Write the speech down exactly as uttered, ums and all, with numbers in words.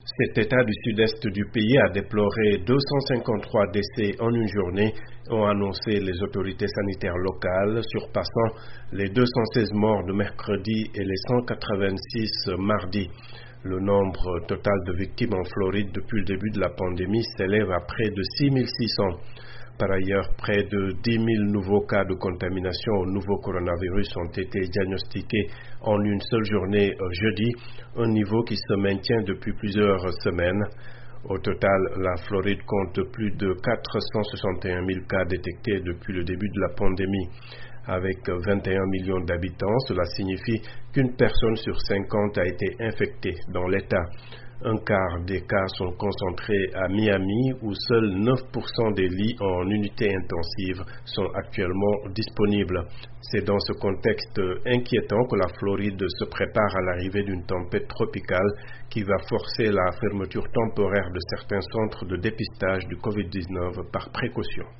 Cet État du sud-est du pays a déploré deux cent cinquante-trois décès en une journée, ont annoncé les autorités sanitaires locales, surpassant les deux cent seize morts de mercredi et les cent quatre-vingt-six mardi. Le nombre total de victimes en Floride depuis le début de la pandémie s'élève à près de six mille six cents. Par ailleurs, près de dix mille nouveaux cas de contamination au nouveau coronavirus ont été diagnostiqués en une seule journée jeudi, un niveau qui se maintient depuis plusieurs semaines. Au total, la Floride compte plus de quatre cent soixante et un mille cas détectés depuis le début de la pandémie. Avec vingt et un millions d'habitants, cela signifie qu'une personne sur cinquante a été infectée dans l'État. Un quart des cas sont concentrés à Miami, où seuls neuf pour cent des lits en unité intensive sont actuellement disponibles. C'est dans ce contexte inquiétant que la Floride se prépare à l'arrivée d'une tempête tropicale qui va forcer la fermeture temporaire de certains centres de dépistage du covid dix-neuf par précaution.